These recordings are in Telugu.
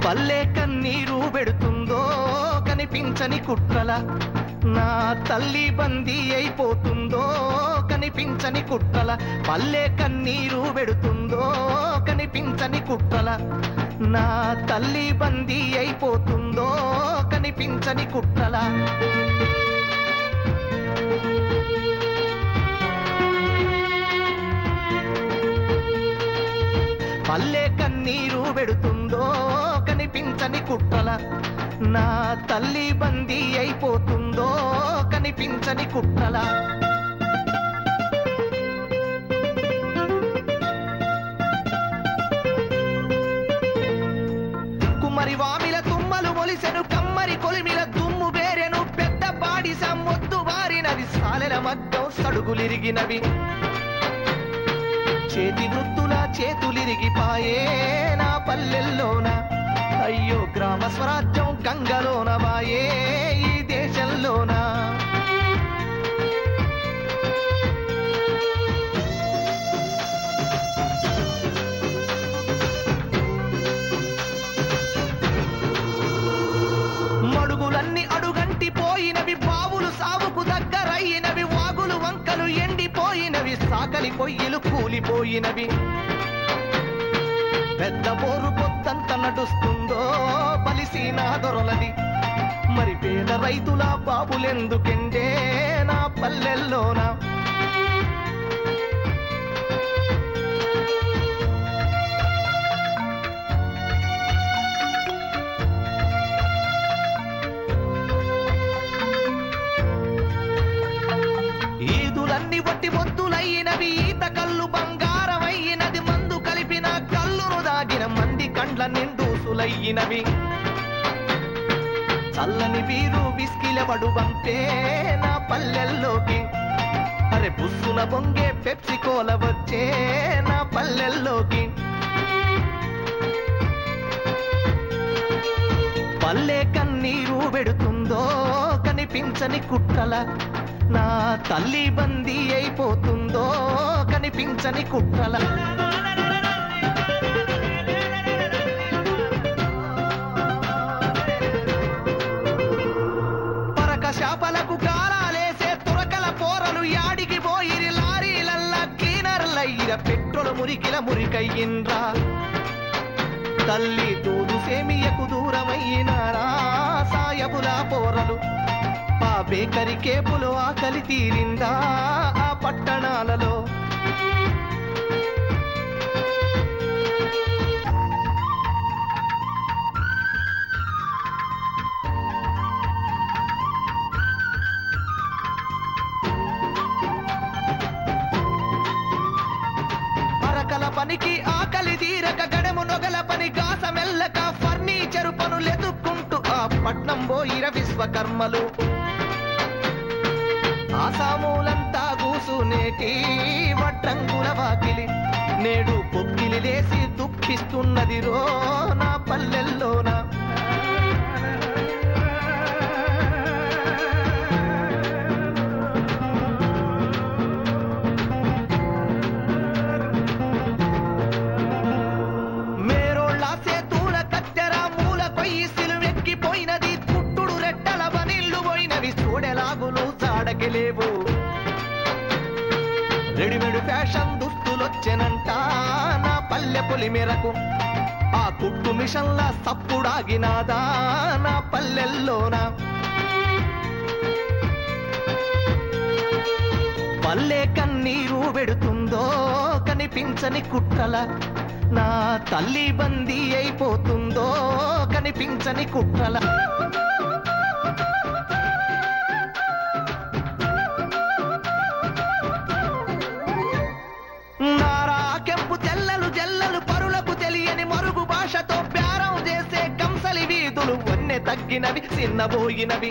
పల్లె కన్నీరు పెడుతుందో కనిపించని కుట్రల నా తల్లి బందీ అయిపోతుందో కనిపించని కుట్రల పల్లె కన్నీరు పెడుతుందో కనిపించని కుట్రల నా తల్లి బందీ అయిపోతుందో కనిపించని కుట్రల పల్లె కన్నీరు పెడుతుందో కనిపించని కుట్రల నా తల్లి బందీ అయిపోతుందో కనిపించని కుట్రల కుమ్మరి వామిల తుమ్మలు మొలిసెను కమ్మరి కొలిమిల దుమ్ము బేరెను పెద్ద బాడిస మొద్దు బారినవి సాలెల మగ్గం సడుగులిరిగినవి చేతి వృత్తుల చేతులిరిగిపాయే నా పల్లెల్లోన అయ్యో గ్రామ స్వరాజ్యం గంగలోన వాయే ఈ దేశంలోన మడుగులన్నీ అడుగంటి పోయినవి బావులు సావుకు దగ్గరయినవి వాగులు వంకలు ఎండిపోయినవి సాకలి పొయ్యిలు కూలిపోయినవి పెద్ద బోరు పొద్దంత నడుస్తుందో బలిసి నా దొరలది మరి పేద రైతుల బాబులెందుకెండే నా పల్లెల్లోనా ఈదులన్నీ వట్టి మొద్దులయ్యినవి ఈత కళ్ళు బంగారమయ్యినది మందు కలిపిన కళ్ళును దాగిన మంది కండ్ల నిండూసులయ్యినవి చల్లని వీరు విస్కిలబడు బంపే నా పల్లెల్లోకి అరే బుస్సున బొంగే పెప్సి కోల వచ్చే నా పల్లెల్లోకి పల్లె కన్నీరు పెడుతుందో కనిపించని కుట్రల నా తల్లి బందీ అయిపోతుందో కనిపించని కుట్రల పరక శాపలకు గాలాలేసే తురకల పోరలు యాడికి పోయిరి లారీలల్లా క్లీనర్లయ్యిర పెట్రోలు మురికిల మురికయ్యిండ్రా తల్లి దూదు సేమియకు దూరమయ్యినారా సాయబుల పోరలు ఆ బేకరి కేపులో ఆకలి తీరిందా ఆ పట్టణాలలో అరకల పనికి ఆకలి తీరక గడము నొగల పని గాస మెల్లక ఫర్నిచరు పనులెదుక్కుంటూ ఆ పట్నం పోయిర విశ్వకర్మలు ఆసామూలంతా కూసునేటి వడ్రంగుల వాకిలి నేడు పొక్కిలి లేసి దుఃఖిస్తున్నది రో నా పల్లెల్లోన మేరోళ్ళ సేతూల కత్తెర మూల కొయ్యి సిలువెక్కిపోయినది పుట్టుడు రెట్టల బనిళ్ళు పోయినవి చూడెలాగులు లేవు రెడీమేడ్ ఫ్యాషన్ దుస్తులొచ్చెనంట నా పల్లె పొలి మేరకు ఆ కుట్టు మిషన్ల సప్పుడాగినాదా నా పల్లెల్లోన పల్లె కన్నీరు పెడుతుందో కనిపించని కుట్రల నా తల్లి బందీ అయిపోతుందో కనిపించని కుట్రల తగ్గినవి చిన్నబోయినవి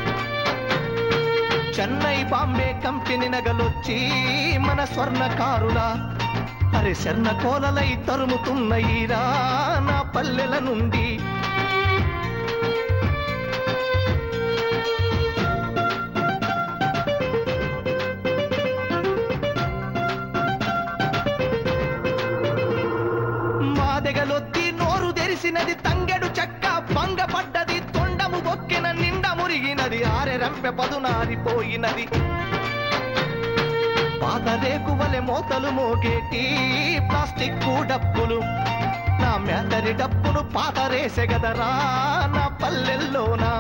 చెన్నై బాంబే కంపెనీ నగలొచ్చి మన స్వర్ణకారులా అరే శర్ణ కోలలై తరుముతున్నయిరా నా పల్లెల నుండి మాదెగలొద్ది నోరు మెరిసినది తంగెడు చెక్క భంగపడ్డది తొండము బొక్కిన నిండ మురిగినది ఆరెరంపె పదునారిపోయినది పాత రేకువలె మోతలు మోగేటి ప్లాస్టిక్ డప్పులు నా మేతరి డప్పును పాతరేసెగదరా నా పల్లెల్లోనా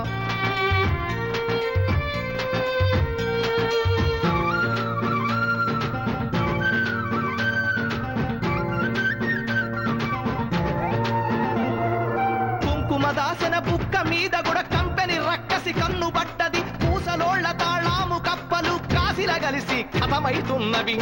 దాసన బుక్క మీద కూడా కంపెనీ రక్కసి కన్ను పడ్డది పూసలోళ్ల తాళాము కప్పలు కాసిల కలిసి కథమైతున్నవి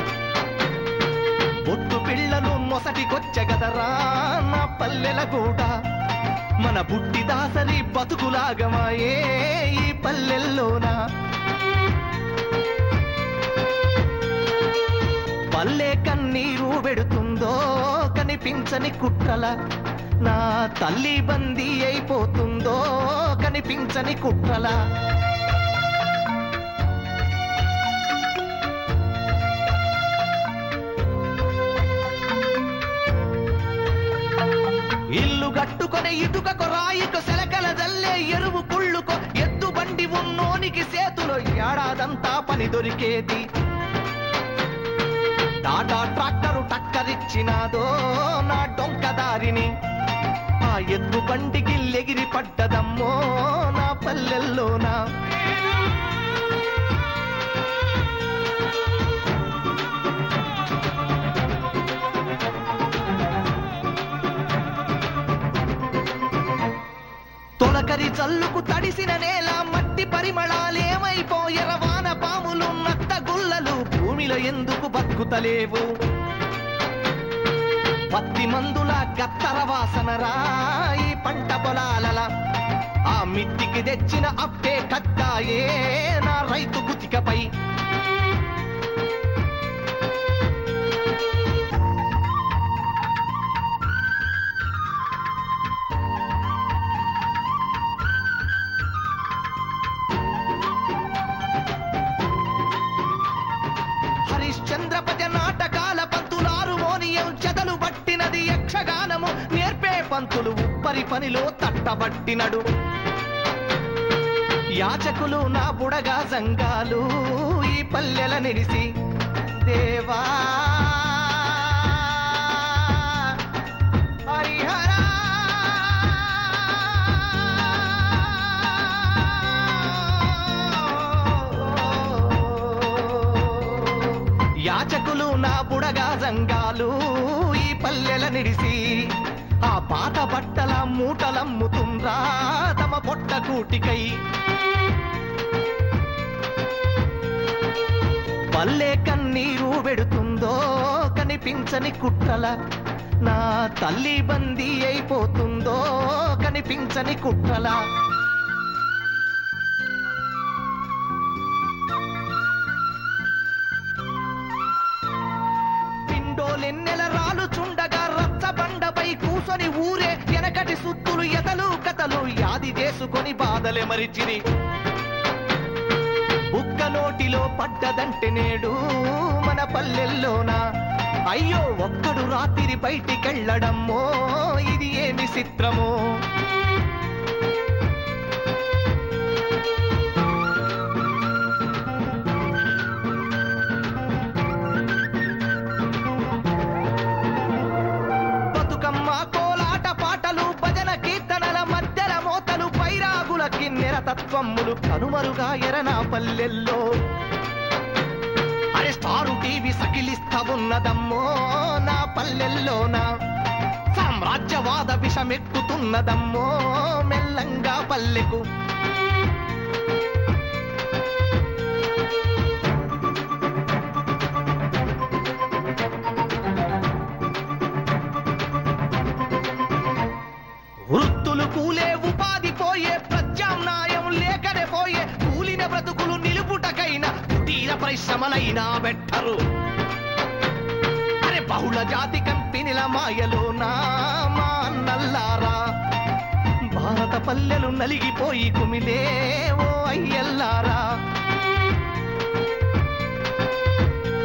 బొట్టు పిల్లలు మొసటికొచ్చగదరా నా పల్లెల కూడా మన బుట్టి దాసరి బతుకులాగమాయే ఈ పల్లెల్లోనా పల్లె కన్నీరు పెడుతుందో కనిపించని కుట్రల నా తల్లి బందీ అయిపోతుందో కనిపించని కుట్రల ఇల్లు గట్టుకొని ఇటుకకు రాయికు సెలకల జల్లే ఎరువు కుళ్ళుకో ఎద్దు బండి ఉన్నోనికి సేతులో ఏడాదంతా పని దొరికేది టాటా ట్రాక్టరు టక్కరిచ్చినాదో నా డొంకదారిని ఆ ఎద్దు బండికి లెగిరి పడ్డదమ్మో నా పల్లెల్లోనా తొలకరి చల్లుకు తడిసిన నేల మట్టి పరిమళాలేమైపోయెర వాన పాములు నత్త గుల్లలు భూమిలో ఎందుకు బతుకుతలేవు పత్తి మందుల గత్తర వాసనరా ఈ పంట పొలాలల ఆ మిట్టికి తెచ్చిన అప్పే కట్టాయే నా రైతు గుతికపై హరిశ్చంద్రపజ నాటకాల పంతులారు మోనియం చెదలు బట్టినది యక్షగానము నేర్పే పంతులు ఉప్పరి పనిలో తట్టబట్టినడు యాచకులు నా బుడగా సంఘాలు ఈ పల్లెల నిడిసి దేవా హరిహరా యాచకులు నా బుడగా సంఘాలు ఈ పల్లెల నిడిసి ఆ పాత బట్టల మూటలమ్ముతుండ్రా తమ పొట్ట కూటికై పల్లె కన్నీరు పెడుతుందో కనిపించని కుట్రల నా తల్లి బందీ అయిపోతుందో కనిపించని కుట్రల పిండోలెన్నెల రాలు చుండగా రచ్చబండపై కూసొని ఊరే వెనకటి సుత్తులు ఎతలు కథలు యాది చేసుకొని బాధలే మరిచిరి బుక్క నోటిలో పడ్డదంటే నేడు మన పల్లెల్లోనా అయ్యో ఒక్కడు రాత్రి బయటికెళ్ళడమ్మో ఇది ఏమి చిత్రమో బతుకమ్మ కోలాట పాటలు భజన కీర్తనల మధ్యల మోతలు పైరాగుల కిన్నెర తత్వములు కనుమరుగా ఎరనా పల్లెల్లో అరే స్టారు టీవీ సకిలిస్తా ఉన్నదమ్మో నా పల్లెల్లోనా సామ్రాజ్యవాద విషమెక్కుతున్నదమ్మో మెల్లంగా పల్లెకు వృత్తులు కూలే ఉపాధి పోయే ప్రత్యామ్నాయం లేకనే పోయే కూలిన బ్రతుకులు నిలుపుటకైనా కుటీర పరిశ్రమలైనా బెట్టరు అరే బహుళ జాతి కంపెనీల మాయలోనా మా అన్నల్లారా భారత పల్లెలు నలిగిపోయి కుమిలే ఓ అయ్యల్లారా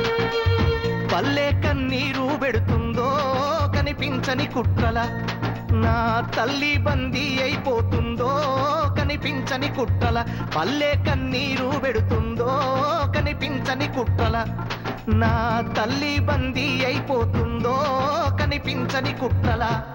పల్లె కన్నీరు పెడుతుందో కనిపించని కుట్రల నా తల్లి బందీ అయిపోతుందో కనిపించని కుట్రల, పల్లె కన్నీరు పెడుతుందో కనిపించని కుట్రల. నా తల్లి బందీ అయిపోతుందో కనిపించని కుట్రల.